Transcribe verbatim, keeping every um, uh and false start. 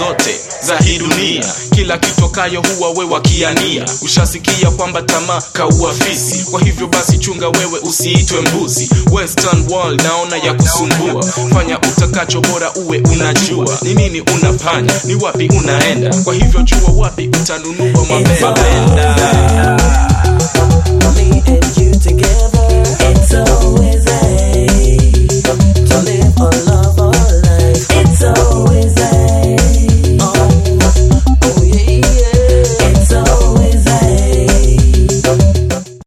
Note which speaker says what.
Speaker 1: zote za hii dunia. Kila kitokayo huwa wewe kiania. Ushasikia kwamba tamaa kaua fisi, kwa hivyo basi chunga wewe usiitwe mbuzi. Western world naona ya kusumbua, fanya utakacho bora uwe unajua ni nini unafanya, ni wapi unaenda, kwa hivyo jua wapi utanunua mabenda.